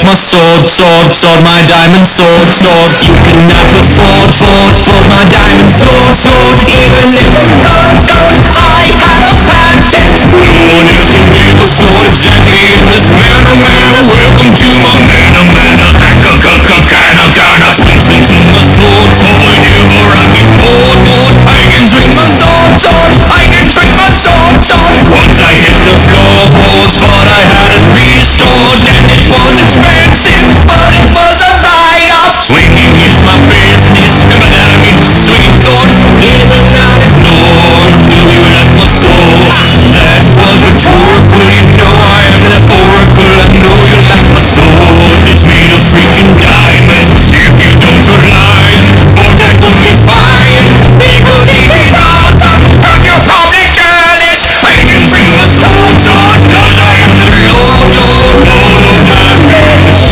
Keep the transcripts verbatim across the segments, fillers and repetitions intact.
my sword, sword, sword, my diamond sword, sword. You cannot afford, afford, afford my diamond sword, sword. Even if it's not good, I have a patent. No one else can make a sword exactly in this manner, manner. Welcome to my manner, manner. Kinda, kinda, swing, swing, swing my sword, sword. Whenever I get bored, bored, I can swing my sword, sword. I can swing my sword, sword. Once I hit the floorboards, but I had it restored, and it was expensive, but it was a write-off. Swinging is my business, but I'm into swing swords. Is the not ignored? Do you like my sword? That was rhetorical, you know I am the oracle. I know you like my sword. It's made of freaking diamonds. If you don't, you're lying. But that will be fine. People think it's awesome, but you're probably careless. I can swing my sword, sword, cause I am the Lord, Lord, Lord of Darkness.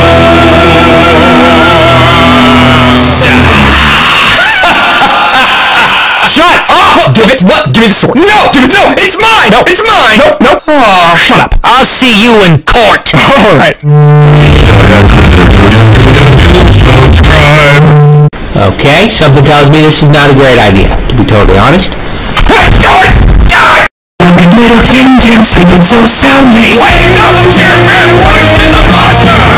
Shut up! Give it, what? Give me the sword. No! Give it, no! It's mine! No, it's mine! No, no. Oh, shut up. I'll see you in court. Alright. Okay, something tells me this is not a great idea, to be totally honest. Little King Jim sleeping so soundly. Wake up, Jim, and what is a monster?